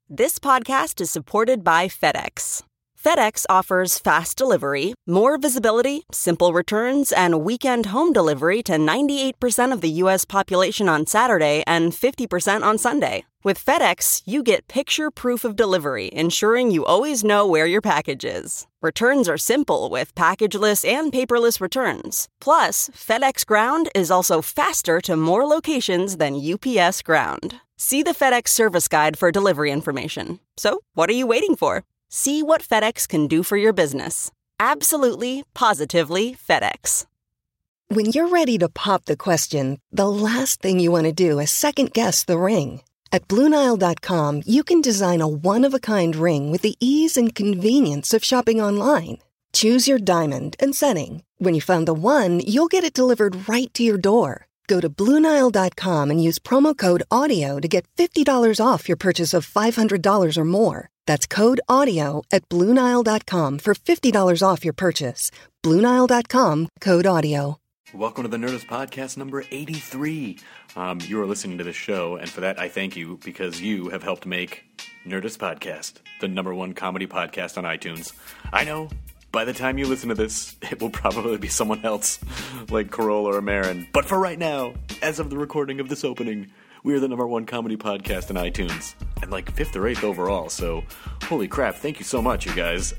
This podcast is supported by FedEx. FedEx offers fast delivery, more visibility, simple returns, and weekend home delivery to 98% of the U.S. population on Saturday and 50% on Sunday. With FedEx, you get picture proof of delivery, ensuring you always know where your package is. Returns are simple with packageless and paperless returns. Plus, FedEx Ground is also faster to more locations than UPS Ground. See the FedEx service guide for delivery information. So, what are you waiting for? See what FedEx can do for your business. Absolutely, positively FedEx. When you're ready to pop the question, the last thing you want to do is second-guess the ring. At BlueNile.com, you can design a one-of-a-kind ring with the ease and convenience of shopping online. Choose your diamond and setting. When you find the one, you'll get it delivered right to your door. Go to BlueNile.com and use promo code AUDIO to get $50 off your purchase of $500 or more. That's code AUDIO at BlueNile.com for $50 off your purchase. BlueNile.com, code AUDIO. Welcome to the Nerdist Podcast number 83. You are listening to this show, and for that I thank you because you have helped make Nerdist Podcast the number one comedy podcast on iTunes. I know, by the time you listen to this, it will probably be someone else, like Corolla or Marin. But for right now, as of the recording of this opening, we are the number one comedy podcast on iTunes, and like 5th or 8th overall, so holy crap, thank you so much, you guys.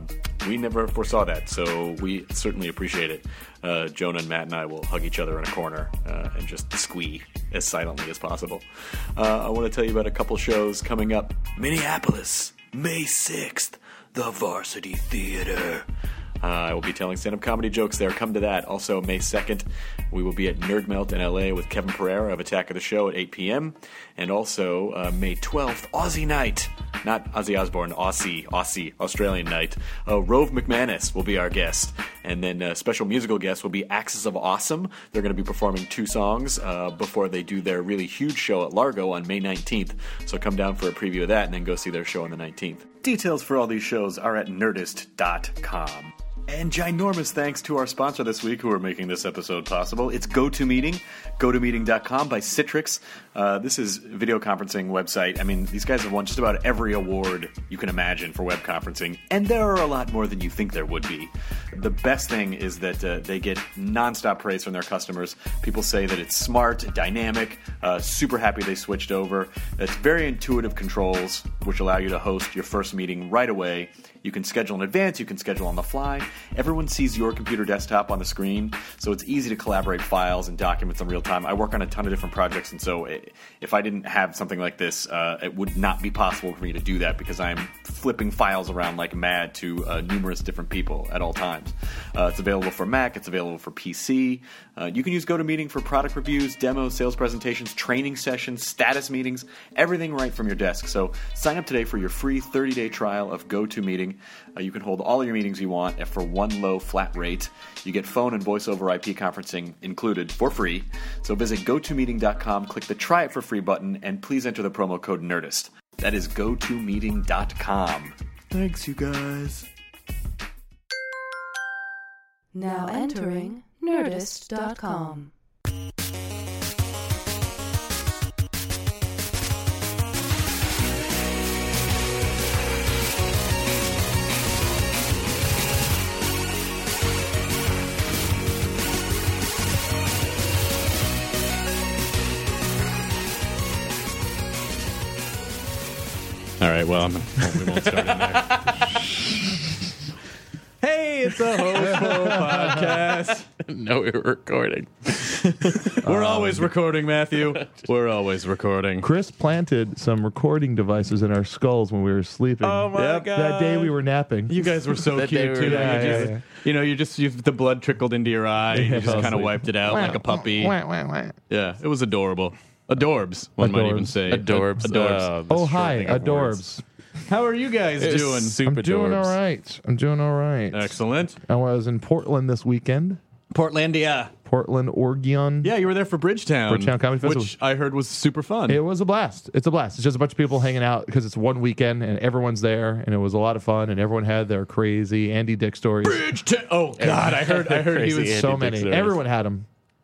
We never foresaw that, so we certainly appreciate it. Jonah and Matt and I will hug each other in a corner and just squee as silently as possible. I want to tell you about a couple shows coming up. Minneapolis, May 6th, the Varsity Theater. I will be telling stand-up comedy jokes there. Come to that. Also, May 2nd, we will be at Nerd Melt in LA with Kevin Pereira of Attack of the Show at 8 p.m. And also, May 12th, Aussie Night. Not Ozzy Osbourne, Aussie, Australian Night. Rove McManus will be our guest. And then special musical guest will be Axis of Awesome. They're going to be performing 2 songs before they do their really huge show at Largo on May 19th. So come down for a preview of that and then go see their show on the 19th. Details for all these shows are at Nerdist.com. And ginormous thanks to our sponsor this week who are making this episode possible. It's GoToMeeting, GoToMeeting.com by Citrix. This is a video conferencing website. I mean, these guys have won just about every award you can imagine for web conferencing, and there are a lot more than you think there would be. The best thing is that they get nonstop praise from their customers. People say that it's smart, dynamic, super happy they switched over. It's very intuitive controls, which allow you to host your first meeting right away. You can schedule in advance, you can schedule on the fly. Everyone sees your computer desktop on the screen, so it's easy to collaborate files and documents in real time. I work on a ton of different projects, and so if I didn't have something like this, it would not be possible for me to do that because I'm flipping files around like mad to numerous different people at all times. It's available for Mac, it's available for PC. You can use GoToMeeting for product reviews, demos, sales presentations, training sessions, status meetings, everything right from your desk. So sign up today for your free 30-day trial of GoToMeeting. You can hold all your meetings you want for one low flat rate. You get phone and voice over IP conferencing included for free. So visit GoToMeeting.com, click the Try It for Free button, and please enter the promo code NERDIST. That is GoToMeeting.com. Thanks, you guys. Now entering Nerdist.com. All right, well, we won't start in there. Hey, it's a Ho-Ho podcast. No, we're recording. We're always recording, Matthew. We're always recording. Chris planted some recording devices in our skulls when we were sleeping. Oh, my God. That day we were napping. You guys were so cute, too. Yeah. The blood trickled into your eye. You just kind of wiped it out like a puppy. Yeah, it was adorable. Adorbs, one might even say. Adorbs. Oh, hi, Adorbs. How are you guys doing? I'm doing all right. Excellent. I was in Portland this weekend. Portlandia. Portland, Oregon. Yeah, you were there for Bridgetown. Bridgetown Comedy Festival. Which I heard was super fun. It was a blast. It's a blast. It's just a bunch of people hanging out because it's one weekend and everyone's there, and it was a lot of fun, and everyone had their crazy Andy Dick stories. Bridgetown. Oh, God, I heard he was so many. Everyone had them.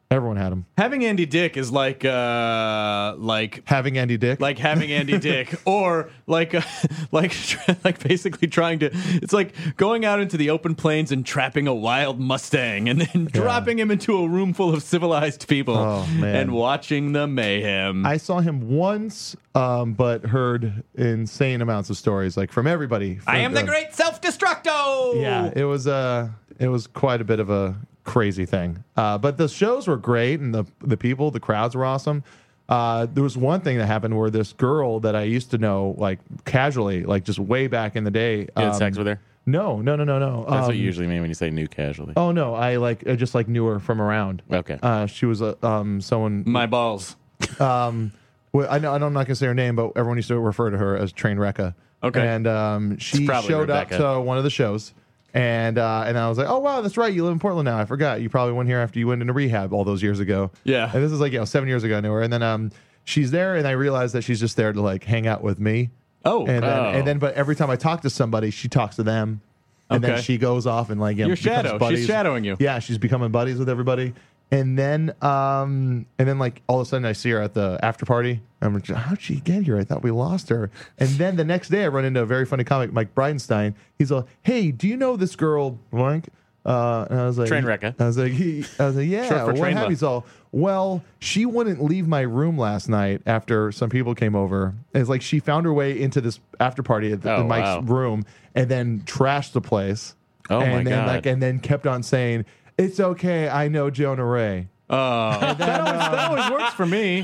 Everyone had them. Having Andy Dick is like Having Andy Dick. like having Andy Dick, or like basically trying to. It's like going out into the open plains and trapping a wild Mustang, and then dropping him into a room full of civilized people, and watching the mayhem. I saw him once, but heard insane amounts of stories, like from everybody. I am the great self-destructo. Yeah, it was quite a bit of a crazy thing. But the shows were great, and the people, the crowds were awesome. There was one thing that happened where this girl that I used to know, like casually, like just way back in the day. You had sex with her? No. That's what you usually mean when you say new casually. Oh no, I just knew her from around. Okay. She was someone. My balls. Well, I'm not gonna say her name, but everyone used to refer to her as Trainwrecka. Okay. And she showed Rebecca. up to one of the shows, and I was like, oh wow, that's right, you live in Portland now. I forgot. You probably went here after you went into rehab all those years ago. Yeah. And this is 7 years ago I knew her, and then she's there, and I realized that she's just there to hang out with me. Oh. And then but every time I talk to somebody, she talks to them. And then she goes off and Your shadow. becomes buddies. She's shadowing you. Yeah, she's becoming buddies with everybody. And then all of a sudden I see her at the after party. I'm like, how'd she get here? I thought we lost her. And then the next day I run into a very funny comic, Mike Bridenstine. He's all, hey, do you know this girl blank? And I was like, Trainwrecka. I was like, yeah. Short for What Trainwrecka. happened? He's all, well, she wouldn't leave my room last night after some people came over. It's like she found her way into this after party at Oh, Mike's wow. room and then trashed the place. Oh, and my then, God. and then kept on saying, it's okay, I know Jonah Ray. That always works for me.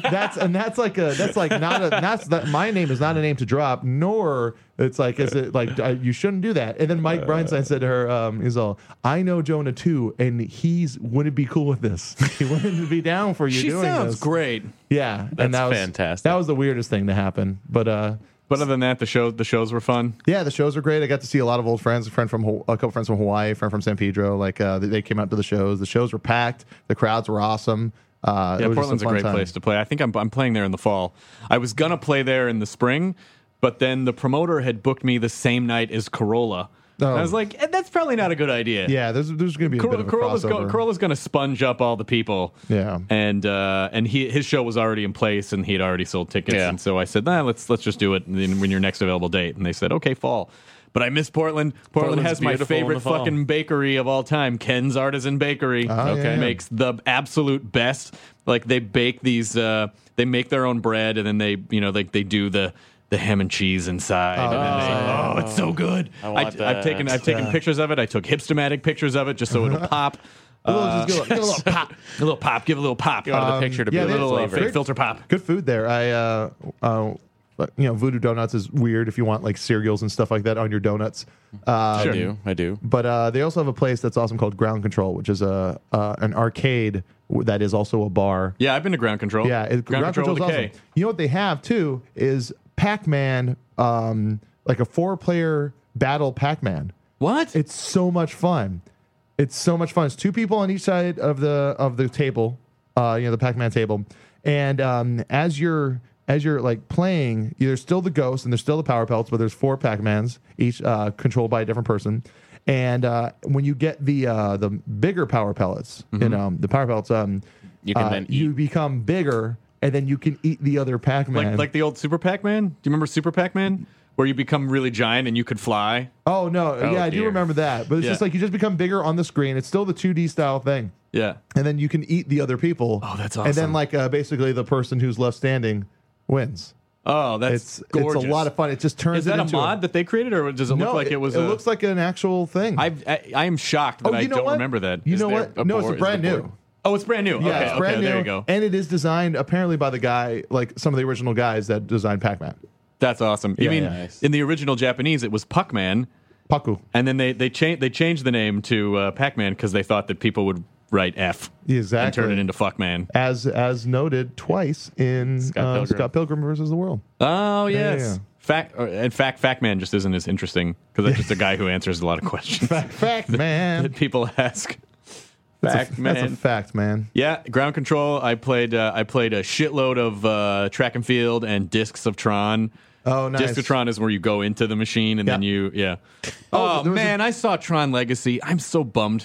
My name is not a name to drop, nor it's like, is it like, you shouldn't do that. And then Mike Bridenstine said to her, he's all, I know Jonah too, and wouldn't be cool with this. He wouldn't be down for you She doing sounds this. great. Yeah. That's and that was fantastic. That was the weirdest thing to happen. But other than that, the shows were fun. Yeah, the shows were great. I got to see a lot of old friends, a couple friends from Hawaii, a friend from San Pedro. They came out to the shows. The shows were packed. The crowds were awesome. It was just Portland's a fun great time. place to play. I think I'm playing there in the fall. I was gonna play there in the spring, but then the promoter had booked me the same night as Corolla. Oh. And I was like, that's probably not a good idea. Yeah, there's going to be a bit of a crossover. Corolla's going to spunge up all the people. Yeah. And his show was already in place, and he had already sold tickets. Yeah. And so I said, let's just do it when your next available date. And they said, okay, fall. But I miss Portland. Portland Portland's has my beautiful in favorite the fall. fucking bakery of all time, Ken's Artisan Bakery. Okay. Makes the absolute best. Like they bake these, they make their own bread, and then they do the ham and cheese inside. And then it's so good. I want that. I've taken pictures of it. I took hipstomatic pictures of it just so it'll pop. Give a little pop. A little pop. Give a little pop. You wanted the picture to be yeah, a they little have flavor. fake filter pop. Good food there. Voodoo Donuts is weird if you want cereals and stuff like that on your donuts. I do. But they also have a place that's awesome called Ground Control, which is an arcade that is also a bar. Yeah, I've been to Ground Control. Yeah, Ground Control is with a awesome. K. You know what they have too is Pac-Man, like a 4-player battle Pac-Man. What? It's so much fun. It's two people on each side of the table, the Pac-Man table, and as you're playing, there's still the ghosts and there's still the power pellets, but there's 4 Pac-Mans each controlled by a different person. And when you get the bigger power pellets, the power pellets, You can then you eat. become bigger, and then you can eat the other Pac-Man. Like the old Super Pac-Man? Do you remember Super Pac-Man? Where you become really giant and you could fly? Oh no, yeah, I do dear. remember that. But it's just you just become bigger on the screen. It's still the 2D style thing. Yeah. And then you can eat the other people. Oh, that's And then awesome. basically the person who's left standing wins. Oh, that's It's gorgeous. a lot of fun. It just turns Is that it a into mod that they created, or does it look like it was It a... looks like an actual thing. I am shocked that I you know don't what? remember that. You Is know there what? No, it's board? brand Is the new. board? Oh, it's brand new. Yeah, okay, it's brand new. there you go. And it is designed apparently by the guy, some of the original guys that designed Pac-Man. That's awesome. You mean nice. in the original Japanese it was Puckman, Paku. and then they changed the name to Pac-Man because they thought that people would write F Exactly. and turn it into Fuckman. As noted twice in Scott Pilgrim versus the World. Oh yes. Yeah. In fact, Factman just isn't as interesting because that's just a guy who answers a lot of questions Fact, man. that people ask. That's a Factman. fact, man. Yeah, Ground Control. I played a shitload of Track and Field and Discs of Tron. Oh, nice. Discs of Tron is where you go into the machine and then Yeah. you, yeah. Oh, Oh, there was man, I saw Tron Legacy. I'm so bummed.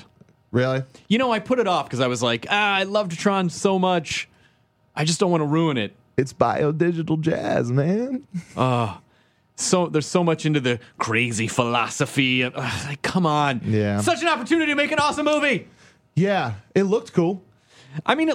Really? You know, I put it off because I was like, I loved Tron so much. I just don't want to ruin it. It's biodigital jazz, man. So there's so much into the crazy philosophy. And, like, come on. Yeah. Such an opportunity to make an awesome movie. Yeah, it looked cool. I mean,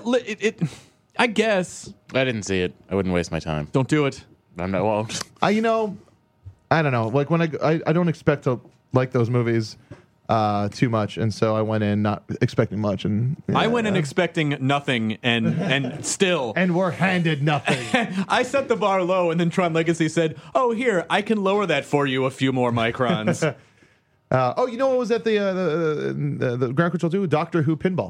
I guess. I didn't see it. I wouldn't waste my time. Don't do it. I'm not. Well, I don't know. Like when I don't expect to like those movies too much, and so I went in not expecting much, and I went in expecting nothing, and still. and we're handed nothing. I set the bar low, and then Tron Legacy said, "Oh, here, I can lower that for you a few more microns." You know what was at the Ground Control 2? Doctor Who pinball.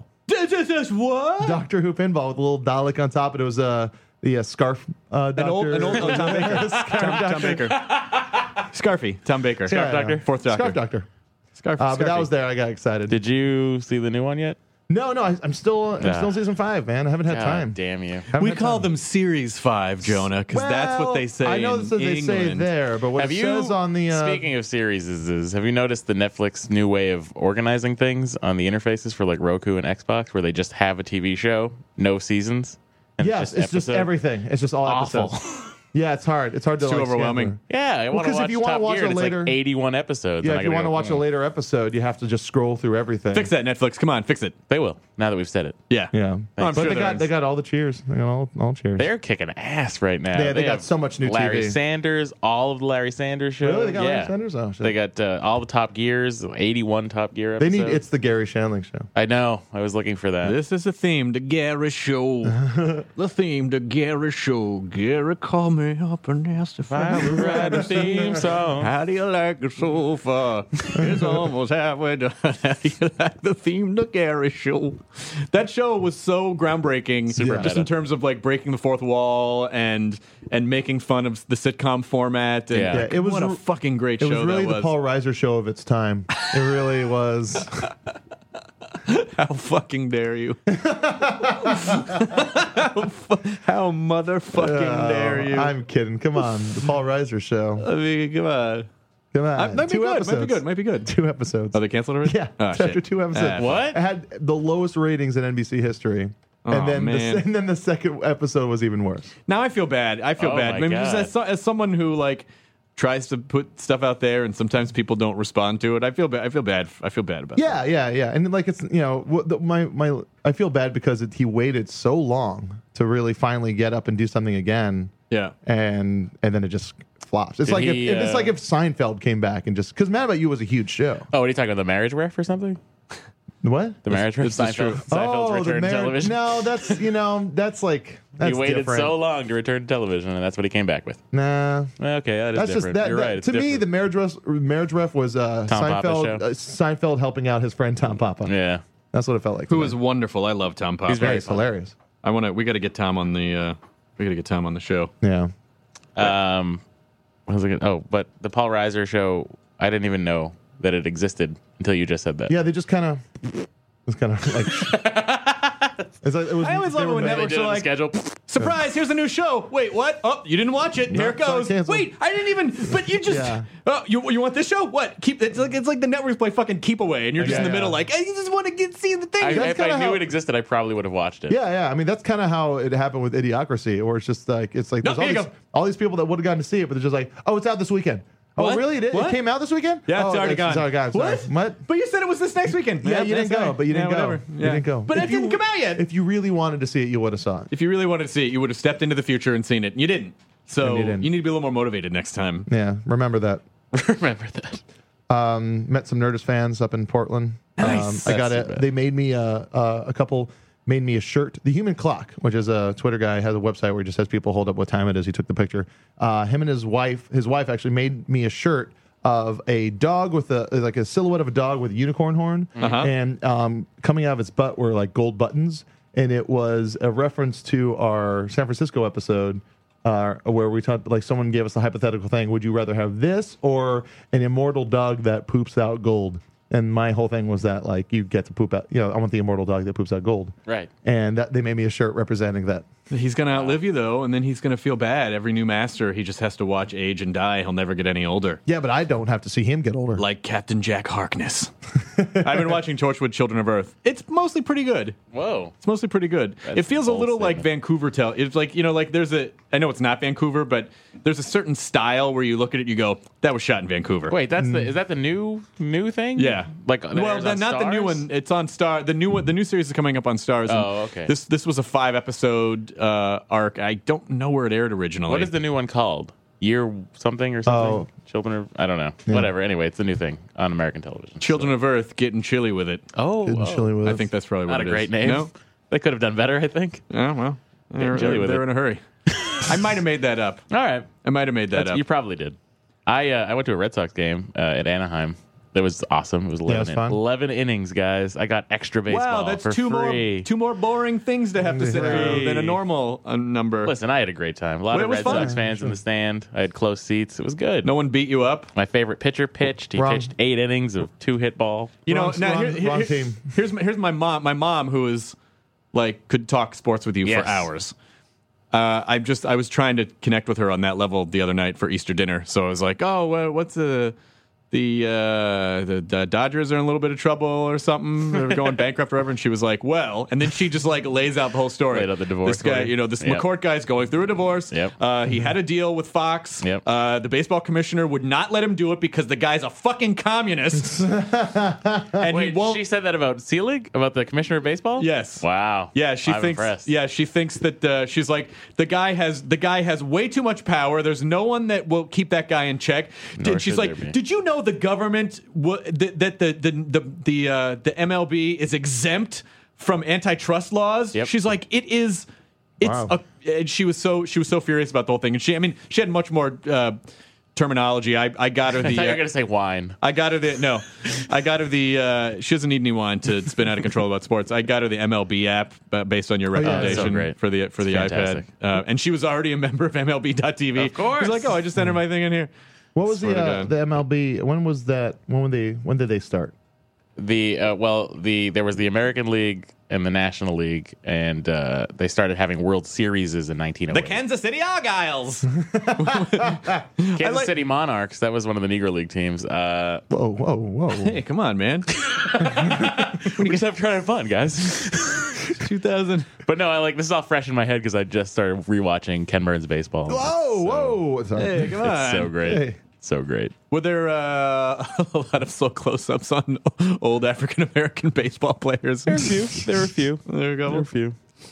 What? Doctor Who pinball with a little Dalek on top. And it was the scarf. An old Tom Baker. Tom Baker. Scarfy. Tom Baker. Scarf Doctor. Fourth Doctor. Scarf Doctor. Scarf. But that was there. I got excited. did you see the new one yet? No, I'm still in season 5, man. I haven't had God time. damn you. We call them Series 5, Jonah, because that's what they say. I know that's what they say England. there, but what Have it you, says on the speaking of series, have you noticed the Netflix new way of organizing things on the interfaces for like Roku and Xbox, where they just have a TV show, no seasons? And yes, it's just episode? everything. It's just all Awful. episodes. Yeah, it's hard. It's hard to Too like, overwhelming. scan Yeah, I want to 'cause watch if you wanna Top watch Gear, a and later- it's like 81 episodes. through. Yeah, and I if you gotta want to go, watch a later episode, you have to just scroll through everything. Fix that, Netflix. Come on, fix it. They will, now that we've said it. Yeah. Yeah, I'm but sure they got all the cheers. They got all cheers. They're kicking ass right now. Yeah, they got have so much new Larry TV. Sanders, all of the Larry Sanders shows. Really? They got yeah. Larry Sanders? Oh, shit. They got all the Top Gears, 81 Top Gear They episodes. need. It's the Gary Shandling show. I know. I was looking for that. This is a theme to Gary Show. The theme to Gary Show. Gary called me up and asked if I I would would write a theme song. How do you like it so far? It's almost halfway done. How do you like the theme to Gary Show? That show was so groundbreaking, Super just meta. in terms of like breaking the fourth wall and making fun of the sitcom format. And Yeah. It was what a fucking great It show was really that the Paul Reiser show of its time. It really was. How fucking dare you? How motherfucking dare you? I'm kidding. Come on, the Paul Reiser show. I mean, come on. Come on, Might be 2 good. episodes. Might be good. Might be good. 2 episodes. Oh, they canceled already? Yeah, Oh, after shit. 2 episodes. What? It had the lowest ratings in NBC history. Oh, And then, man. and then the second episode was even worse. Now I feel bad. I feel Oh, bad. my Maybe just God. as someone who like tries to put stuff out there and sometimes people don't respond to it. I feel bad. I feel bad about that. Yeah. And like it's I feel bad because he waited so long to really finally get up and do something again, Yeah. and then it just flops. It's Did like he, if it's like if Seinfeld came back and just because Mad About You was a huge show. Oh, what are you talking about? The marriage ref or something? What? The marriage ref? this is true. Seinfeld's return to television. No, that's that's he waited different. so long to return to television, and that's what he came back with. Nah. Okay, that is That's just different. that. You're right. It's To me, different. the marriage ref was Papa Seinfeld. show. Seinfeld helping out his friend Tom Papa. Yeah. That's what it felt like. Who to me. is wonderful. I love Tom Papa. He's very It's hilarious. we got to get Tom on the show. Yeah. What was I gonna, oh, but the Paul Reiser show, I didn't even know that it existed until you just said that. Yeah, they just kind of. It's kind of like. It's like it was. I always they love it were when made- They networks did are it on the like, schedule. surprise, here's a new show. Wait, what? Oh, you didn't watch it. Here it sorry, goes. canceled. Wait, I didn't even. But you just. Yeah. Oh, you want this show? What? It's like the networks play fucking Keep Away, and you're just in the Yeah. middle, like, hey, you just want to see the thing. If kinda I knew how- it existed, I probably would have watched it. Yeah. I mean, that's kind of how it happened with Idiocracy, or it's just like No, there's here you go. all these people that would have gotten to see it, but they're just like, oh, it's out this weekend. Oh, What? really? It What? came out this weekend? Yeah, it's Oh, already gone. It's already gone. Sorry. What? But you said it was this next weekend. Yeah, you didn't that's go, right. but you didn't Yeah, go. whatever. You Yeah. didn't go. But If it didn't come out yet. If you really wanted to see it, you would have saw it. If you really wanted to see it, you would have stepped into the future and seen it. And you didn't. So And you didn't. need to be a little more motivated next time. Yeah, remember that. Remember that. Met some Nerdist fans up in Portland. Nice. I got That's too it. bad. They made me a couple made me a shirt. The Human Clock, which is a Twitter guy, has a website where he just has people hold up what time it is. He took the picture. Him and his wife actually made me a shirt of a dog with a silhouette of a dog with a unicorn horn, and coming out of its butt were like gold buttons, and it was a reference to our San Francisco episode. Where we talked, like someone gave us the hypothetical thing: would you rather have this or an immortal dog that poops out gold? And my whole thing was that, like, you get to poop out. I want the immortal dog that poops out gold. Right. And that they made me a shirt representing that. He's going to outlive you, though, and then he's going to feel bad. Every new master, he just has to watch age and die. He'll never get any older. Yeah, but I don't have to see him get older. Like Captain Jack Harkness. I've been watching Torchwood Children of Earth. It's mostly pretty good. Whoa. It's mostly pretty good. That's It feels a bold little like statement. Vancouver It's like, like there's I know it's not Vancouver, but there's a certain style where you look at it, you go, that was shot in Vancouver. Wait, is that the new thing? Yeah. Like, that well, airs on not the new Stars? one. It's on Star. The new series is coming up on Stars. and Oh, okay. This was a 5-episode arc. I don't know where it aired originally. What is the new one called? Year something or something? Oh. Children of... I don't know. Whatever. Anyway, it's the new thing on American television. Children of Earth getting chilly with it. Oh, Getting chilly with I us. think that's probably what not a it great is. name. No? They could have done better, I think. Oh, well. They're chilly with it. in a hurry. I might have made that up. All right. I might have made that up. You probably did. I went to a Red Sox game at Anaheim. That was awesome. It was 11, it was fun. 11 innings, guys. I got extra baseball Wow, that's for free. two more boring things to have to sit through than a normal number. Listen, I had a great time. A lot Well, of it was Red fun. Sox fans in the stand. I had close seats. It was good. No one beat you up. My favorite pitcher pitched. He Wrong. pitched 8 innings of 2-hit ball. You know, Wrong- now wrong team. Here's my mom. My mom, who is like could talk sports with you Yes. for hours. I was trying to connect with her on that level the other night for Easter dinner. So I was like, oh, what's the Dodgers are in a little bit of trouble or something. They're going bankrupt or whatever. And she was like, well, and then she just like lays out the whole story. Laid out the divorce This guy, story. this Yep. McCourt guy's going through a divorce. Yep. He had a deal with Fox. Yep. The baseball commissioner would not let him do it because the guy's a fucking communist. And Wait, he won't. she said that about Selig? About the commissioner of baseball? Yes. Wow. Yeah, she I'm thinks. impressed. Yeah, she thinks that she's like the guy has way too much power. There's no one that will keep that guy in check. Nor She's should like, there be. did you know the government that the MLB is exempt from antitrust laws? Yep. She's like, it is. It's Wow. and she was so furious about the whole thing, and she had much more terminology. I got her I thought you were the. going to say wine. I got her the. She doesn't need anyone to spin out of control about sports. I got her the MLB app based on your yeah. recommendation So great. for the It's iPad, fantastic. and she was already a member of MLB.tv. Of course. She's like, oh, I just entered my thing in here. What was Swear to the God. MLB? When was that? When did they start? There was the American League and the National League, and they started having World Series in 1908. The Kansas City Argyles. Kansas City Monarchs. That was one of the Negro League teams. Whoa, whoa, whoa! Hey, come on, man. We just have trying fun, guys. 2000. But no, this is all fresh in my head because I just started rewatching Ken Burns baseball. Whoa, whoa! Sorry. Hey, come on. It's so great. Hey. So great. Were there a lot of slow close-ups on old African American baseball players? There were a few. There you go. There were a few.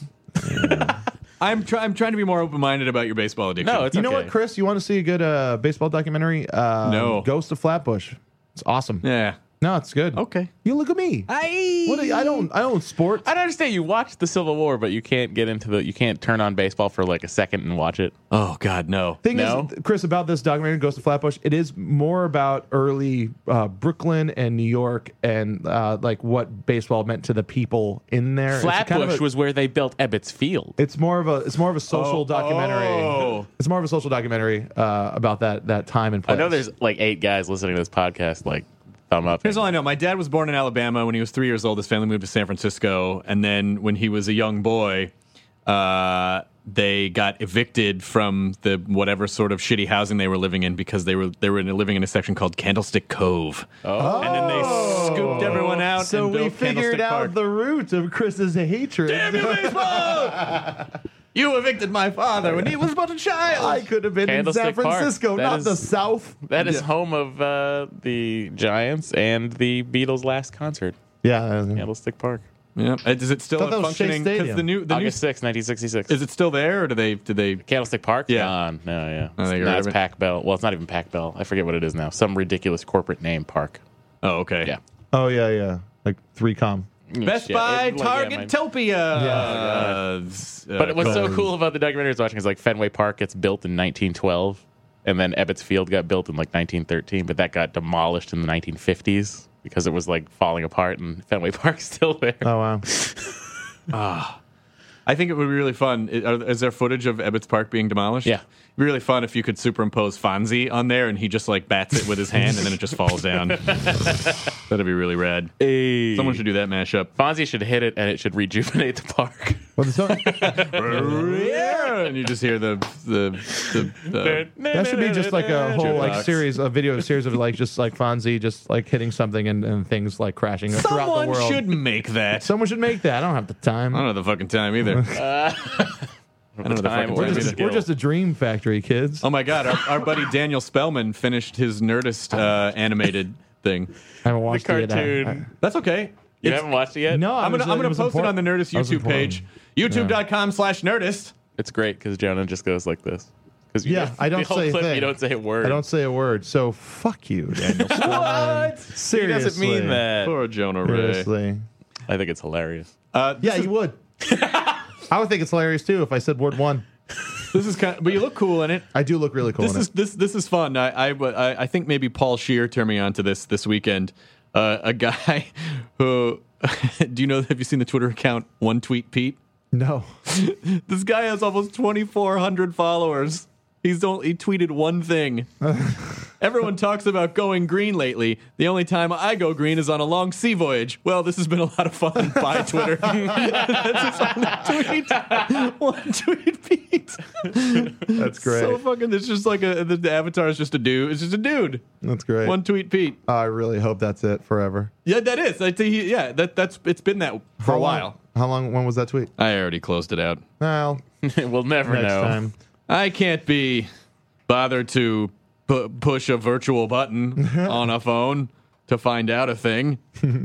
I'm trying to be more open-minded about your baseball addiction. No, it's You know okay. what, Chris? You want to see a good baseball documentary? No. Ghost of Flatbush. It's awesome. yeah. No, it's good. Okay. You look at me. I don't sports. I don't understand. You watch the Civil War, but you can't get into you can't turn on baseball for like a second and watch it. Oh God, no. Thing No? is, Chris, about this documentary, Ghost of Flatbush, it is more about early Brooklyn and New York and what baseball meant to the people in there. It's Flatbush kind of a- was where they built Ebbets Field. It's more of a social documentary. oh. It's more of a social documentary about that time and I place. know there's like 8 guys listening to this podcast. Like, thumb up. Here's all I know. My dad was born in Alabama. When he was 3 years old, his family moved to San Francisco. And then when he was a young boy, they got evicted from the whatever sort of shitty housing they were living in because they were living in a section called Candlestick Cove. Oh. And then they scooped everyone out So and we built figured Candlestick out Park. the root of Chris's hatred. Damn you, baseball! You evicted my father when he was but a child. I could have been in Candlestick San Park. Francisco, That not is- the South. That is home of the Giants and the Beatles' last concert. Yeah. Candlestick Park. Yeah. Is it still Thought that was Shea functioning? Because Stadium. the new August 6, 1966. is it still there, or did they? Candlestick Park? Yeah. Gone. No, yeah. Oh, they got rid Now of it's it? Pac Bell. Well, it's not even Pac Bell. I forget what it is now. Some ridiculous corporate name park. Oh, okay. Yeah. Oh, yeah. Like 3Com. Best Shit. Buy, It- like, yeah, Targetopia. But what's so cool about the documentary I was watching is like Fenway Park gets built in 1912, and then Ebbets Field got built in like 1913, but that got demolished in the 1950s because it was like falling apart, and Fenway Park's still there. Oh, wow. I think it would be really fun. Is there footage of Ebbets Park being demolished? Yeah. It'd be really fun if you could superimpose Fonzie on there and he just like bats it with his hand and then it just falls down. That'd be really rad. Someone should do that mashup. Fonzie should hit it, and it should rejuvenate the park. Well, the Yeah, and you just hear the that should be just like a whole like Jukebox. series of like just like Fonzie just like hitting something and things like crashing throughout the someone world. should make that. Someone should make that. I don't have the time. I don't have the fucking time either. I don't have the fucking We're time just, either. we're just a dream factory, kids. Oh my god, our buddy Daniel Spellman finished his Nerdist animated thing. I haven't watched it yet. cartoon. That's okay. You haven't watched it yet? No, I'm gonna post it on the Nerdist I was YouTube page, youtube.com/Nerdist. It's great because Jonah just goes like this. Because Yeah, I don't the whole say a clip, thing. You don't say a word. I don't say a word. So fuck you, Daniel. What? He Seriously. doesn't mean that. Poor Jonah Ray. Seriously. I think it's hilarious. Yeah, you would. I would think it's hilarious too if I said word one. This is kind of, but you look cool in it. I do look really cool. This in is it. this is fun. I think maybe Paul Scheer turned me on to this weekend. A guy who have you seen the Twitter account One Tweet Pete? No. This guy has almost 2,400 followers. He tweeted one thing. Everyone talks about going green lately. The only time I go green is on a long sea voyage. Well, this has been a lot of fun. Bye, Twitter. That's his only tweet. One tweet, Pete. That's great. So fucking. It's just like the avatar is just a dude. It's just a dude. That's great. One tweet, Pete. I really hope that's it forever. Yeah, that is. That's it's been that for a while. How long? When was that tweet? I already closed it out. Well, We'll never next know. time. I can't be bothered to push a virtual button on a phone to find out a thing.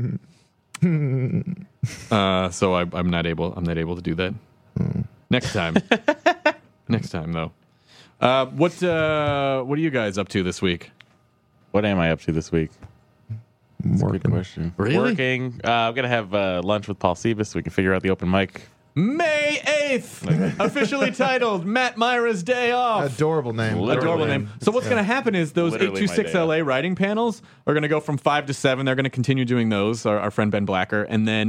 So I'm not able to do that. Next time. Next time though. What are you guys up to this week? What am I up to this week? That's a good Working. question. Really? Working. I'm going to have lunch with Paul Siebes so we can figure out the open mic. May 8th, officially titled Matt Myra's Day Off. Adorable name. Adorable name. So what's going to happen is those Literally my 826 day LA writing panels are going to go from 5 to 7. They're going to continue doing those. Our friend Ben Blacker,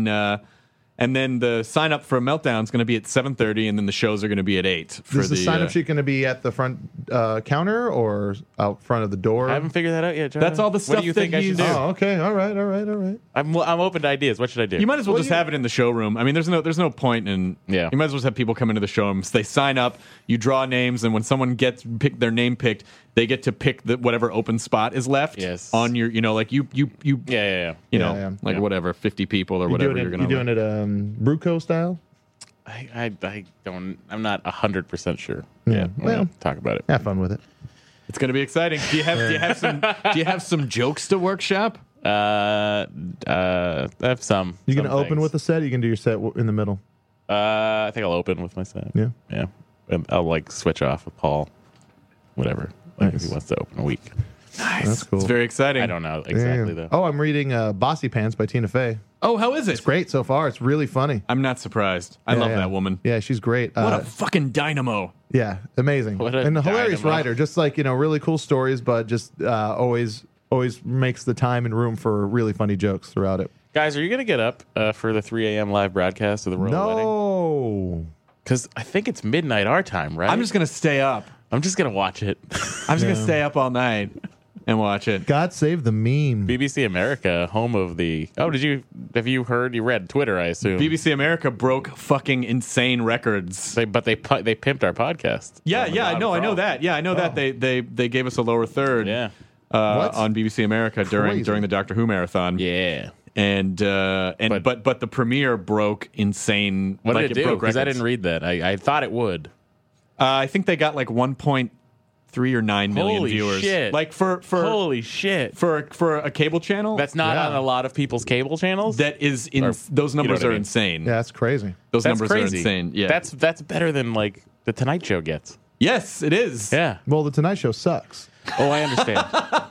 and then the sign up for Meltdown is going to be at 7:30, and then the shows are going to be at 8. Is the sign-up sheet going to be at the front counter or out front of the door? I haven't figured that out yet, Jonah. That's all the What stuff do you that think I should do? he's- Oh, okay. All right. I'm open to ideas. What should I do? You might as well just have it in the showroom. I mean, there's no point in. Yeah. You might as well just have people come into the showrooms. They sign up. You draw names, and when someone gets their name picked, they get to pick whatever open spot is left. Yes. On your, like you. Yeah. Like whatever, 50 people or You whatever doing you're it, gonna. you doing it Bruco style? I don't. I'm not 100% sure. Yeah. We're Well, gonna talk about it. have fun with it. It's gonna be exciting. Do you have some jokes to workshop? I have some. You going to some open things. with a set? Or you can do your set in the middle. I think I'll open with my set. Yeah. Yeah. And I'll like switch off with Paul. Whatever. Like if he wants to open a week. Nice. That's cool. It's very exciting. I don't know exactly though. Oh, I'm reading Bossy Pants by Tina Fey. Oh, how is it? Great so far. It's really funny. I'm not surprised. I love Yeah. that woman. Yeah, she's great. What a fucking dynamo. Yeah, amazing. What a And a hilarious dynamo. writer. Just like, really cool stories, but just always makes the time and room for really funny jokes throughout it. Guys, are you gonna get up for the 3 a.m. live broadcast of the Royal Wedding? No. Because I think it's midnight our time, right? I'm just gonna stay up. I'm just gonna watch it. I'm just gonna stay up all night and watch it. God save the meme. BBC America, home of the. Oh, have you heard? You read Twitter, I assume. BBC America broke fucking insane records. They pimped our podcast. Yeah, On yeah, the I know bottom. that. Yeah, I know that. They gave us a lower third. Yeah. What? On BBC America Crazy. during the Doctor Who marathon. Yeah. And but the premiere broke insane. What like did it do? broke Because I records. didn't read that. I thought it would. I think they got like 1.3 or 9 million Holy viewers. shit. Like for Holy shit. for a cable channel. That's not Yeah. on a lot of people's cable channels. that is Or- those you know numbers what I are mean. insane. Yeah, that's crazy. Those That's numbers crazy. are insane. Yeah. That's better than like the Tonight Show gets. yes, it is. Yeah. Well, The Tonight Show sucks. Oh, I understand.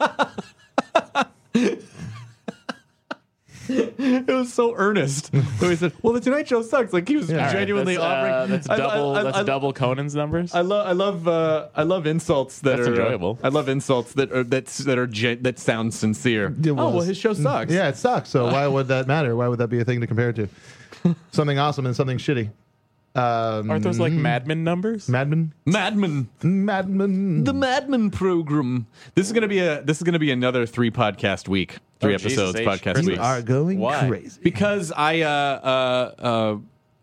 It was so earnest. So he said, "Well, the Tonight Show sucks." Like he was genuinely offering. That's double Conan's numbers. I love insults that That's are enjoyable. I love insults that sound sincere. It Oh well, was. his show sucks. Yeah, it sucks. So why would that matter? Why would that be a thing to compare it to? Something awesome and something shitty. Aren't those like Madman numbers? Madman? Madman, Madman. the Madman program. This is gonna be another 3 podcast week, 3 Oh, Jesus episodes H. podcast Christmas. week. You are going Why? crazy. Because I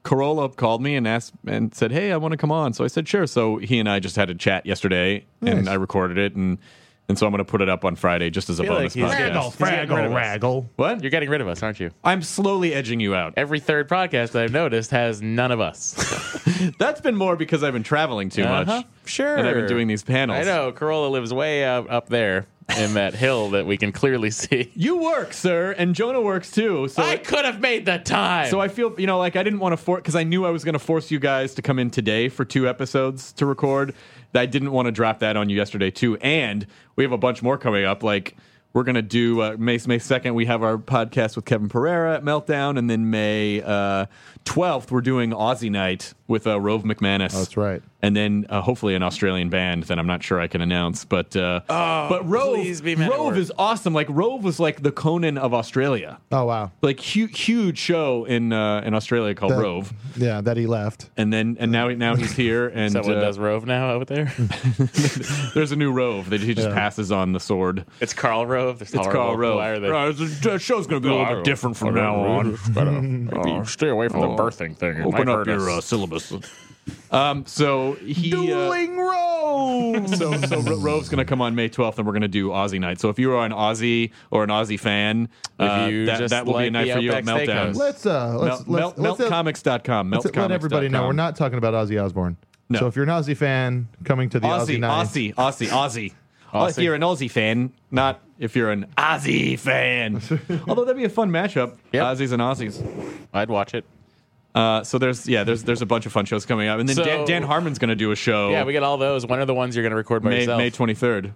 Corolla called me and asked and said, "Hey, I want to come on." So I said, "Sure." So he and I just had a chat yesterday, and Nice. I recorded it, and so I'm going to put it up on Friday just as a feel like bonus he's podcast. getting- he's getting rid of us. Raggle. What? You're getting rid of us, aren't you? I'm slowly edging you out. Every third podcast I've noticed has none of us. That's been more because I've been traveling too much. Sure. And I've been doing these panels. I know. Corolla lives way up there in that hill that we can clearly see. You work, sir, and Jonah works too. So I could have made the time. So I feel, like I didn't want to force, because I knew I was going to force you guys to come in today for 2 episodes to record. I didn't want to drop that on you yesterday too. And we have a bunch more coming up. Like we're going to do May 2nd, we have our podcast with Kevin Pereira at Meltdown. And then May 12th, we're doing Aussie Night with Rove McManus. Oh, that's right. And then hopefully an Australian band that I'm not sure I can announce. But Rove please be men at work. is awesome. Like Rove was like the Conan of Australia. Oh, wow. Like huge show in Australia called That- Rove. Yeah, that he left. And now he's here, and Someone does Rove now over there. there's a new Rove that he just passes on the sword. It's Carl Rove. It's Carl Rove. Why are they? The show's going to be a little bit different from now on. Stay away from the birthing thing. It Open might up hurt your us. syllabus. So he Dueling Rove! so Rove's going to come on May 12th, and we're going to do Aussie Night. So if you are an Aussie or an Aussie fan, If you that just will be a like night the for you at Outback Meltdown. Steakhouse. Let's Meltcomics.com. let everybody know we're not talking about Ozzy Osbourne. No. So if you're an Aussie fan coming to the Aussie night, Aussie. If you're an Aussie fan, not if you're an Aussie fan. Although that'd be a fun matchup. Yep. Aussies and Aussies. I'd watch it. So there's a bunch of fun shows coming up, and then So- Dan Harmon's going to do a show. Yeah, we get all those. When are the ones you're going to record by yourself? May 23rd.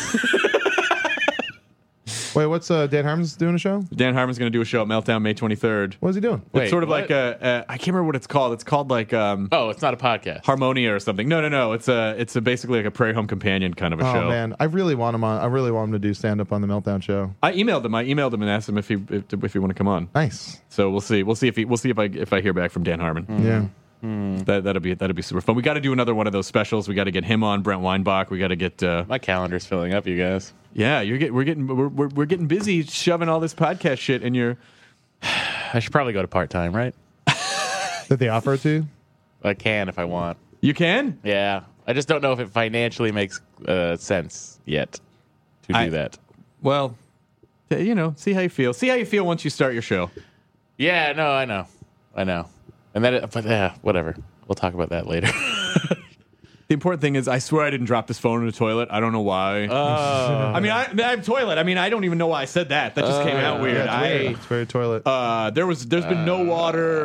wait, what's Dan Harmon's doing a show? Dan Harmon's going to do a show at Meltdown May 23rd. What is he doing? Wait, It's sort of what? like I can't remember what it's called. It's called like Oh, it's not a podcast. Harmonia or something. No. It's basically like a Prairie Home Companion kind of a Oh show. man, I really want him on. I really want him to do stand up on the Meltdown show. I emailed him and asked him if he want to come on. Nice. So we'll see if I hear back from Dan Harmon. Yeah. That'll be super fun. We got to do another one of those specials. We got to get him on, Brent Weinbach. We got to get My calendar's filling up, you guys. yeah. We're getting busy shoving all this podcast shit in your. I should probably go to part time, right? Did they offer it to you? I can if I want. You can. Yeah, I just don't know if it financially makes sense yet to do that. Well, see how you feel. See how you feel once you start your show. Yeah, no, I know, and but whatever. We'll talk about that later. The important thing is, I swear I didn't drop this phone in the toilet. I don't know why. I mean, I have toilet. I mean, I don't even know why I said that. That just came out weird. Yeah, it's very toilet. There's been no water.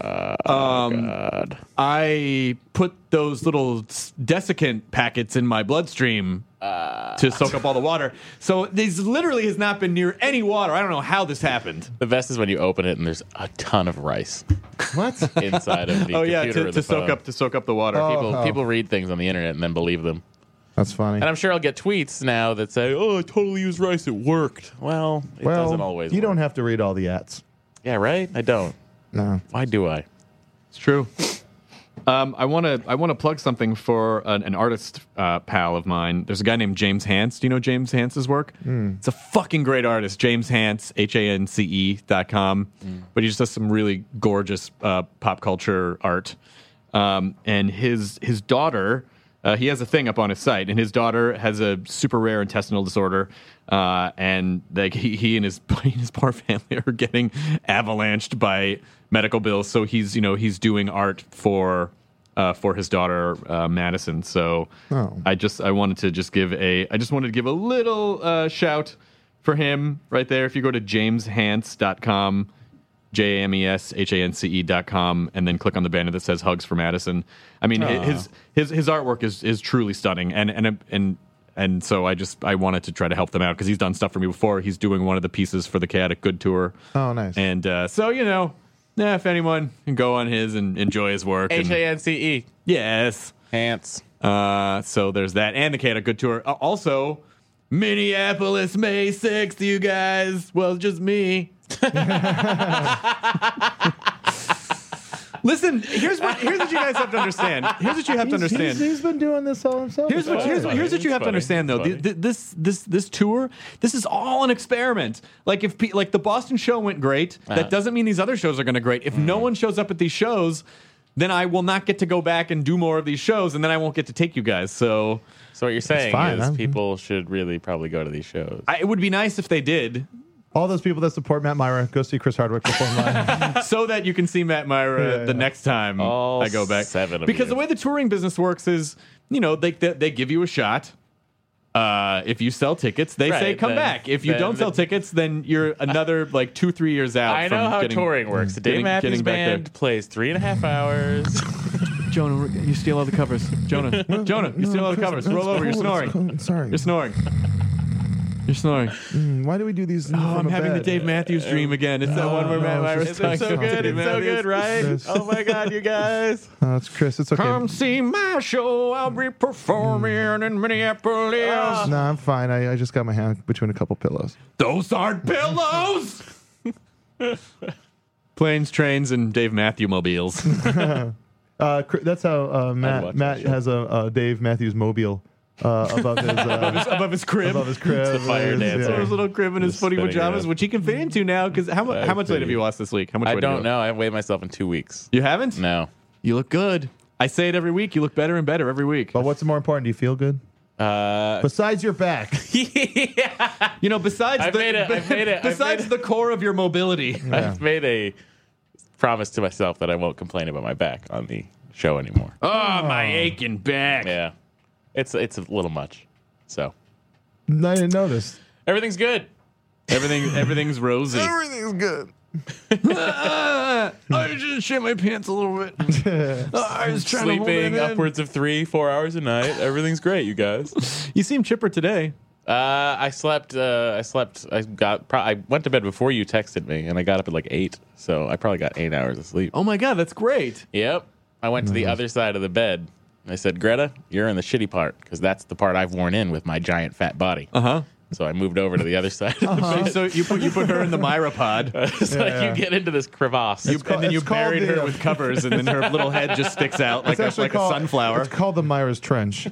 God. I put those little desiccant packets in my bloodstream to soak up all the water. So this literally has not been near any water. I don't know how this happened. The best is when you open it and there's a ton of rice What? inside of the Oh yeah, computer or to the phone. soak up the water. People read things on the internet and then believe them. That's funny. And I'm sure I'll get tweets now that say, "Oh, I totally used rice. It worked." Well, it doesn't always. You work. don't have to read all the ats. Yeah, right. I don't. No. Why do I? It's true. I want to plug something for an artist pal of mine. There's a guy named James Hance. Do you know James Hance's work? It's a fucking great artist. James Hance, HANCE.com. But he just does some really gorgeous pop culture art. And his daughter, he has a thing up on his site, and his daughter has a super rare intestinal disorder. And like he and his poor family are getting avalanched by medical bills. So he's doing art for his daughter Madison. So I wanted to give a little shout for him right there. If you go to jameshance.com, JAMESHANCE.com, and then click on the banner that says Hugs for Madison. I mean, his artwork is truly stunning, and so I wanted to try to help them out because he's done stuff for me before. He's doing one of the pieces for the Chaotic Good tour. Oh, nice. And so if anyone can go on his and enjoy his work, and- HANCE. yes. Hance. So there's that, and the Chaotic Good tour. Also, Minneapolis, May 6th, you guys. Well, just me. Listen, here's what you guys have to understand. Here's what you have to understand. He's been doing this all himself. Here's what you have to understand, though. This tour, this is all an experiment. Like if like the Boston show went great, that doesn't mean these other shows are going to great. If no one shows up at these shows, then I will not get to go back and do more of these shows, and then I won't get to take you guys. So what you're saying fine, is I'm- people should really probably go to these shows. it would be nice if they did, All those people that support Matt Myra, go see Chris Hardwick perform live. so that you can see Matt Myra the next time All I go back. 7 of Because you. the way the touring business works is, they give you a shot. If you sell tickets, they say Right, come then- back. If you then- don't sell tickets, then you're another like 2-3 years out. I from know how getting, touring works. The getting- Dave Matthews getting back there. Band plays 3.5 hours. Jonah, you steal all the covers. Jonah, you steal all the covers. Roll over. You're snoring. Sorry. You're snoring. You're snoring. Why do we do these? Oh, I'm having the Dave Matthews dream again. It's that one where Matt Myra's It's talking so to good. Dave It's so Matthews. good, right? Yes. Oh my God, you guys. It's Chris. It's okay. Come see my show. I'll be performing in Minneapolis. No, I'm fine. I just got my hand between a couple pillows. Those aren't pillows. Planes, trains, and Dave Matthews mobiles. That's how watch Matt that show. has a Dave Matthews mobile above his above his crib. above his crib. the fire dancer. His little crib and his Just footy spinning pajamas, around. which he can fit into now. Because how much weight have you lost this week? How much I weight have don't you know. I haven't weighed myself in 2 weeks. You haven't? No. You look good. I say it every week. You look better and better every week. But what's more important? Do you feel good? Besides your back. Besides I've made it. besides the core of your mobility. I've made a promise to myself that I won't complain about my back on the show anymore. Oh, my aching back. Yeah. It's a little much. So I didn't notice. everything's good. Everything's rosy. Everything's good. I just shit my pants a little bit. I was trying to hold it Sleeping in. upwards of 3-4 hours a night. Everything's great, you guys. You seem chipper today. I slept. I went to bed before you texted me, and I got up at like 8. So I probably got 8 hours of sleep. Oh my god, that's great. Yep. I went to the other side of the bed. And I said, Greta, you're in the shitty part because that's the part I've worn in with my giant fat body. Uh-huh. So I moved over to the other side. Of the bed. So you put her in the Myra pod. It's like you get into this crevasse. And then you it's called buried her the, with covers, and then her little head just sticks out like a sunflower. It's called the Myra's Trench.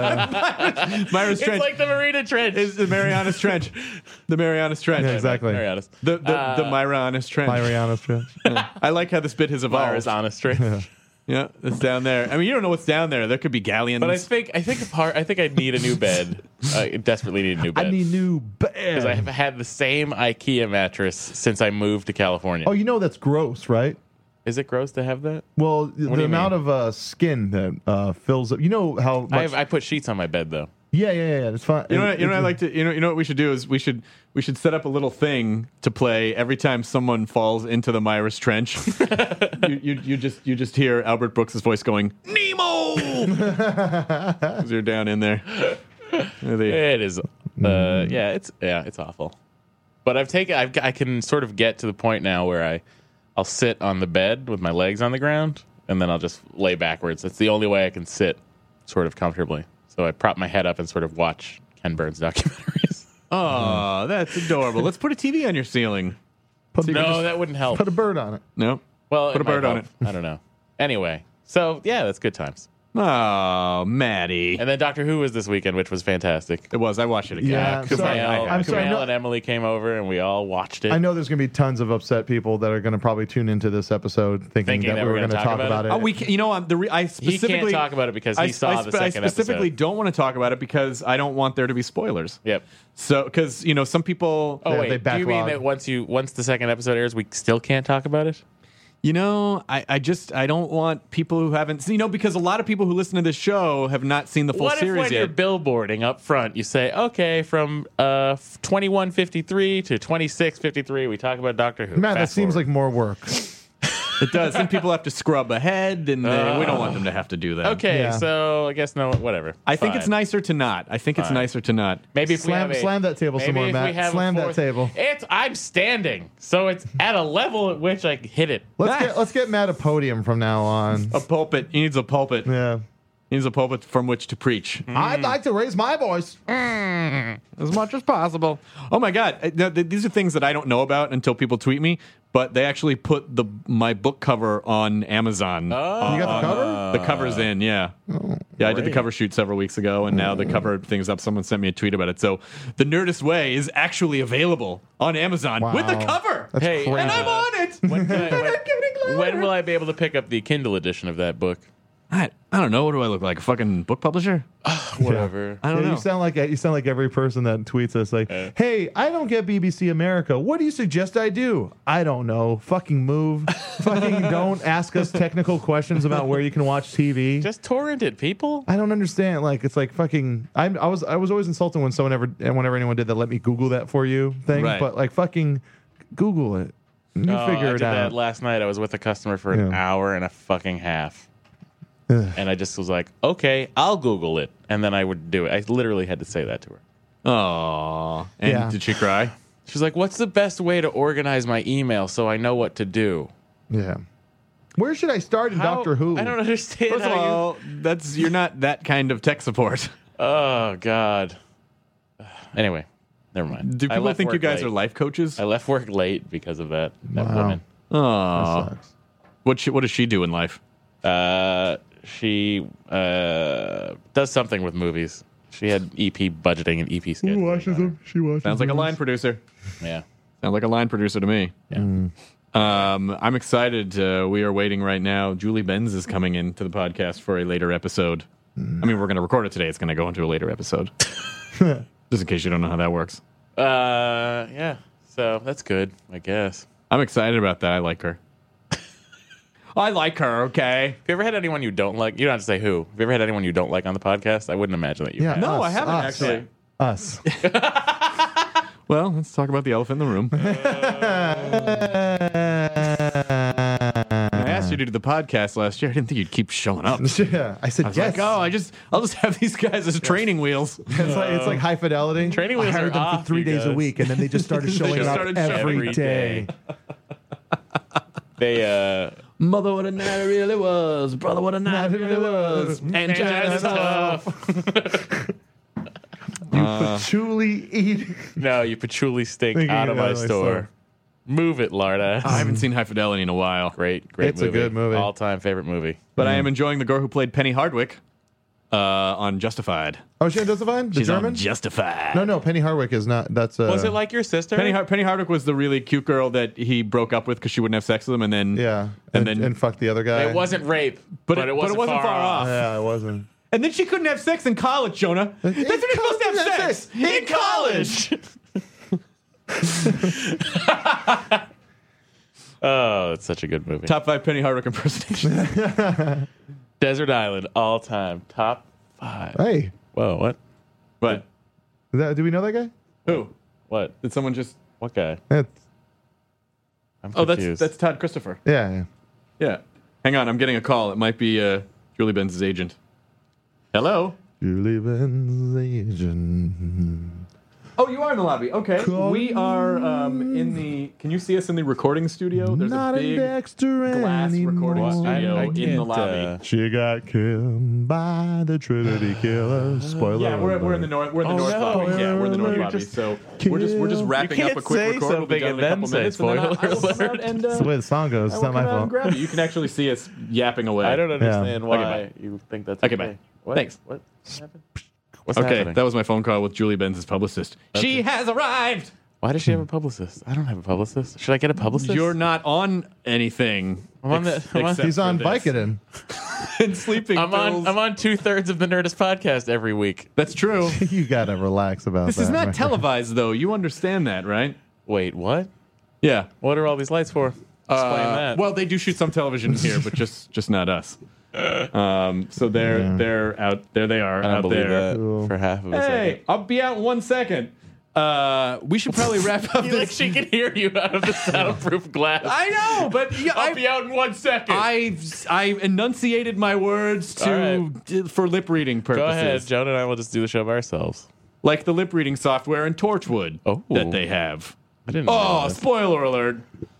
And Myra's It's Trench. like the Marina Trench. Is the Marianas Trench. The Marianas Trench. Yeah, exactly. Marianas. The Myranas Trench. Myriana's Trench. I like how this bit has evolved. Myra's honest trench. Yeah, it's down there. I mean, you don't know what's down there. There could be galleons. But I think I need a new bed. I desperately need a new bed. I need new because I bed. have had the same IKEA mattress since I moved to California. Oh, you know that's gross, right? Is it gross to have that? Well, do the you amount of skin that fills up. You know how much? I put sheets on my bed though. Yeah. It's fine. You know what I like to. You know what we should do is we should set up a little thing to play every time someone falls into the Myra's Trench. you just hear Albert Brooks' voice going Nemo because you're down in there. It is. It's awful. But I can sort of get to the point now where I'll sit on the bed with my legs on the ground and then I'll just lay backwards. That's the only way I can sit sort of comfortably. So I prop my head up and sort of watch Ken Burns documentaries. Oh, that's adorable. Let's put a TV on your ceiling. No, that wouldn't help. Put a bird on it. No. Well, put a might bird on help. I don't know. Anyway, so yeah, that's good times. Oh, Maddie. And then Doctor Who was this weekend, which was fantastic. It was. I watched it again. Yeah, Because sorry. I'm sorry, Kumail no- and Emily came over and we all watched it. I know there's going to be tons of upset people that are going to probably tune into this episode thinking that we were going to talk about it. Oh, I He specifically can't talk about it because he saw the second I specifically episode. don't want to talk about it because I don't want there to be spoilers. Yep. So, because some people. Oh They wait, do you mean backlog. that once the second episode airs, we still can't talk about it? I don't want people who haven't seen, because a lot of people who listen to this show have not seen the full What if series when yet. you're billboarding up front, you say, okay, from 21:53 to 26:53, we talk about Doctor Who. Matt, that Fast seems forward. like more work. It does. And people have to scrub ahead, and we don't want them to have to do that. Okay, Yeah. so I guess no, whatever. I think Fine. it's nicer to not. Maybe if we have Slam that table some more, maybe if we Matt. have a Slam that fourth- table. I'm standing, so it's at a level at which I hit it. Let's get Matt a podium from now on. A pulpit. He needs a pulpit. Yeah. He needs a pulpit from which to preach. I'd like to raise my voice. As much as possible. Oh my God. These are things that I don't know about until people tweet me, but they actually put my book cover on Amazon. Oh. You got the cover? The cover's in, yeah. Yeah, I did the cover shoot several weeks ago, and now the cover thing's up. Someone sent me a tweet about it. So The Nerdist Way is actually available on Amazon with the cover. That's Hey, crazy. And I'm on it. When will I be able to pick up the Kindle edition of that book? I don't know. What do I look like? A fucking book publisher? Whatever. I don't know. You sound like every person that tweets us like, "Hey, I don't get BBC America. What do you suggest I do? I don't know. Fucking move. Fucking don't ask us technical questions about where you can watch TV. Just torrent it, people. I don't understand. Like it's like fucking. I was always insulted whenever anyone did that. Let me Google that for you thing. Right. But like fucking Google it. You figure I it did out. that last night. I was with a customer for an hour and a fucking half. And I just was like, okay, I'll Google it. And then I would do it. I literally had to say that to her. Aww. And Yeah. did she cry? She's like, what's the best way to organize my email so I know what to do? Yeah. Where should I start in Doctor Who? I don't understand First of how all, you're not that kind of tech support. Oh, God. Anyway, never mind. Do I people left think you work guys late. are life coaches? I left work late because of that Wow. woman. Oh, Sucks. what does she do in life? She does something with movies. She had EP budgeting and EP scheduling. Who watches them? She watches. Sounds like a them. line producer. Yeah. Sounds like a line producer to me. Yeah. I'm excited. We are waiting right now. Julie Benz is coming into the podcast for a later episode. I mean, we're going to record it today. It's going to go into a later episode. Just in case you don't know how that works. Yeah. So that's good, I guess. I'm excited about that. I like her. I like her, okay? Have you ever had anyone you don't like? You don't have to say who. Have you ever had anyone you don't like on the podcast? I wouldn't imagine that you Yeah. have. No, Us, I haven't us. actually. Us. Well, let's talk about the elephant in the room. I asked you to do the podcast last year. I didn't think you'd keep showing up. Yeah. I said I was yes. like, oh, I'll just have these guys as training wheels. It's like high fidelity. Training I wheels hired are them off, for 3 you days a guys. week, and then they just started showing just up started every day. They, Mother, what a night it really was. Brother, what a night it really was. And just tough. You patchouli eating. no, you patchouli stink Thinking out of my store. store. Move it, Larda. I haven't seen High Fidelity in a while. Great It's a movie. good movie. All-time favorite movie. But I am enjoying the girl who played Penny Hardwick on Justified. Oh, she does the fine? The She's German? on Justified. No, Penny Hardwick is not. That's Was it like your sister? Penny Hardwick was the really cute girl that he broke up with because she wouldn't have sex with him, and then yeah, and and then fuck the other guy. It wasn't rape, but it wasn't far off. Yeah, it wasn't. And then she couldn't have sex in college, Jonah. That's when you're supposed to have sex in college. Oh, it's such a good movie. Top 5 Penny Hardwick impersonations. Desert Island, all time. Top 5. Hey, Whoa, what? But do we know that guy? who? What? Did someone just? What guy? That's, I'm Oh, confused. that's Todd Christopher. yeah. Yeah. Hang on, I'm getting a call. It might be Julie Benz's agent. Hello. Julie Benz agent. Oh, you are in the lobby. Okay. We are in the. Can you see us in the recording studio? There's Not a a big Dexter glass recording anymore. studio I in the can't, lobby. She got killed by the Trinity Killer. Spoiler. Yeah, we're in the north. We're in the north no. lobby. Yeah, we're in the north You're lobby. just So we're just wrapping up a can't quick say record. We'll be something done in and a couple then say minutes, and then I will spoiler come out alert. and, That's the way the song goes. It's I will not my come out and fault. grab you. You can actually see us yapping away. I don't understand Okay, why bye. you think that's Okay, okay. bye. What? Thanks. What happened? What's Okay, happening? that was my phone call with Julie Benz's publicist. She has arrived. Why does she have a publicist? I don't have a publicist. Should I get a publicist? You're not on anything. I'm on the- I'm on- except He's for on this. Vicodin. and sleeping I'm pills. on 2/3 of the Nerdist podcast every week. That's true. You gotta relax about This that. is not man. televised, though. You understand that, right? Wait, what? Yeah. What are all these lights for? Explain that. Well, they do shoot some television here, but just not us. So they're out. There they are I don't out believe there. that Cool. for half of a Hey, second. I'll be out in 1 second. We should probably wrap up Like this. she can hear you out of the soundproof glass. I know, but yeah, I'll be out in 1 second. I enunciated my words All for lip reading purposes. Go ahead, Joan and I will just do the show by ourselves. Like the lip reading software in Torchwood Oh. that they have. I didn't know Oh, that. spoiler alert!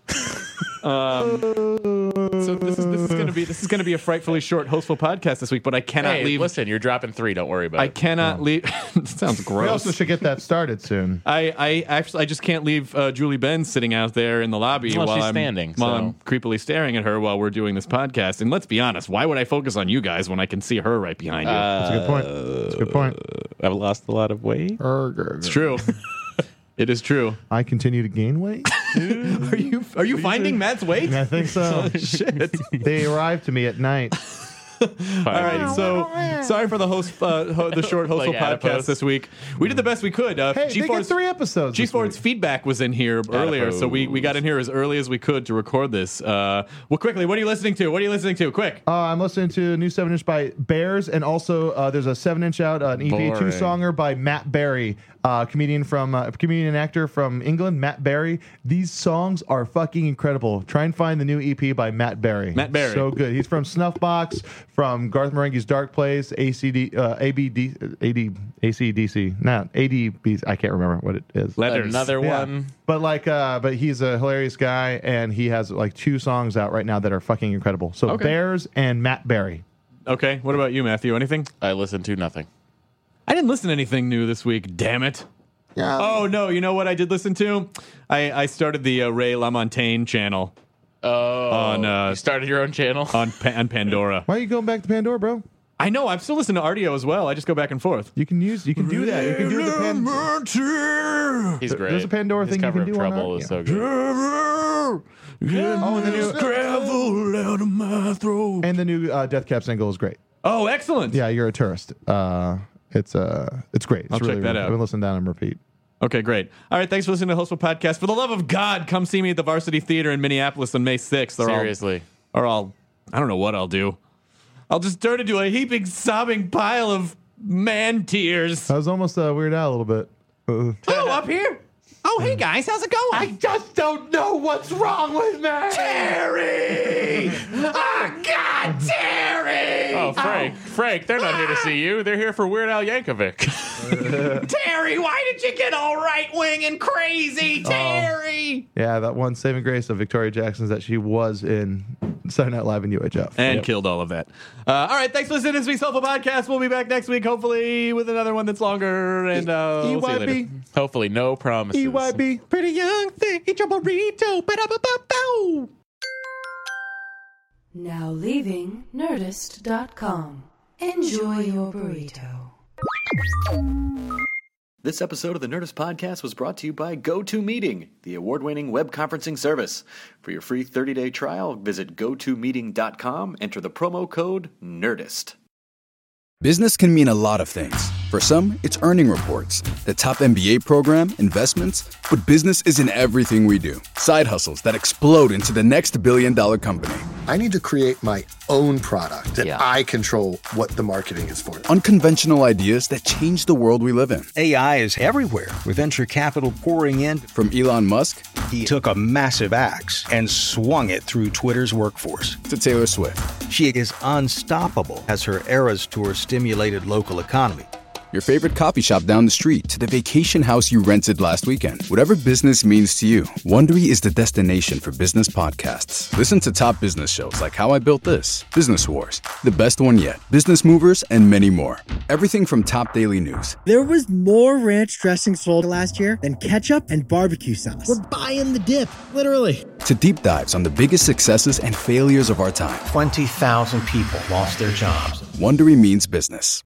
So this is gonna be a frightfully short, hostful podcast this week. But I cannot Hey, leave. listen, you're dropping 3. Don't worry about I it. cannot leave. It sounds gross. We also should get that started soon. I just can't leave Julie Ben sitting out there in the lobby Well, while she's I'm standing, while so. I'm creepily staring at her while we're doing this podcast. And let's be honest, why would I focus on you guys when I can see her right behind you? That's a good point. That's a good point. I've lost a lot of weight. It's true. It is true. I continue to gain weight. Are you finding Matt's weight? I think so. Shit. They arrived to me at night. All right, so sorry for the the short hostful Like podcast adipose. this week. We did the best we could. Hey, they get 3 episodes. G this Ford's week. feedback was in here earlier, so we got in here as early as we could to record this. Well, quickly, what are you listening to? What are you listening to? Quick. I'm listening to a new 7-inch by Bears, and also there's a 7-inch out, an EP Boring. 2-songer by Matt Berry, comedian and actor from England, Matt Berry. These songs are fucking incredible. Try and find the new EP by Matt Berry. Matt Berry. So good. He's from Snuffbox, from Garth Marenghi's Dark Place, ACDC. No, ADB. I can't remember what it is. Letters. Another Yeah. one. But he's a hilarious guy, and he has like 2 songs out right now that are fucking incredible. So Okay. Bears and Matt Berry. Okay. What about you, Matthew? Anything? I listened to nothing. I didn't listen to anything new this week. Damn it. Yeah. Oh no! You know what I did listen to? I started the Ray LaMontagne channel Oh, on you started your own channel? on Pandora. Why are you going back to Pandora, bro? I know. I'm still listening to RDO as well. I just go back and forth. You can do that. You can do the Pandora. He's great. There's a Pandora His thing you cover can of do on Trouble our- is so good. Oh, and the new gravel out of my throat. and the new Death Cab single is great. Oh, excellent. Yeah, You're a Tourist. It's great. It's I'll check really, that really, out. I've been listening down and repeat. Okay, great. All right, thanks for listening to Hostful Podcast. For the love of God, come see me at the Varsity Theater in Minneapolis on May 6th. Seriously. I don't know what I'll do. I'll just turn into a heaping, sobbing pile of man tears. I was almost Weird Al a little bit. Oh, up here? Oh, hey guys, how's it going? I just don't know what's wrong with me. Terry! Oh, God, Terry! Oh, Frank, they're not here to see you. They're here for Weird Al Yankovic. Terry, why did you get all right wing and crazy, Terry? Yeah, that one saving grace of Victoria Jackson's that she was in Saturday Night Live and UHF. And killed all of that. All right, thanks for listening to this week's Hostful Podcast. We'll be back next week, hopefully, with another one that's longer. And we'll see you later. EYB. Hopefully, no promises. EYB. Pretty young thing, eat your burrito. Ba-da-ba-ba-bow. Now leaving Nerdist.com. Enjoy your burrito. This episode of the Nerdist Podcast was brought to you by GoToMeeting, the award-winning web conferencing service. For your free 30-day trial, visit GoToMeeting.com, enter the promo code NERDIST. Business can mean a lot of things. For some, it's earning reports, the top MBA program, investments, but business isn't everything we do. Side hustles that explode into the next billion-dollar company. I need to create my own product that I control what the marketing is for. Unconventional ideas that change the world we live in. AI is everywhere, with venture capital pouring in. From Elon Musk He took a massive axe and swung it through Twitter's workforce. to Taylor Swift. She is unstoppable as her Eras Tour stimulated local economy. Your favorite coffee shop down the street to the vacation house you rented last weekend. Whatever business means to you, Wondery is the destination for business podcasts. Listen to top business shows like How I Built This, Business Wars, The Best One Yet, Business Movers, and many more. Everything from top daily news. There was more ranch dressing sold last year than ketchup and barbecue sauce. We're buying the dip, literally. To deep dives on the biggest successes and failures of our time. 20,000 people lost their jobs. Wondery means business.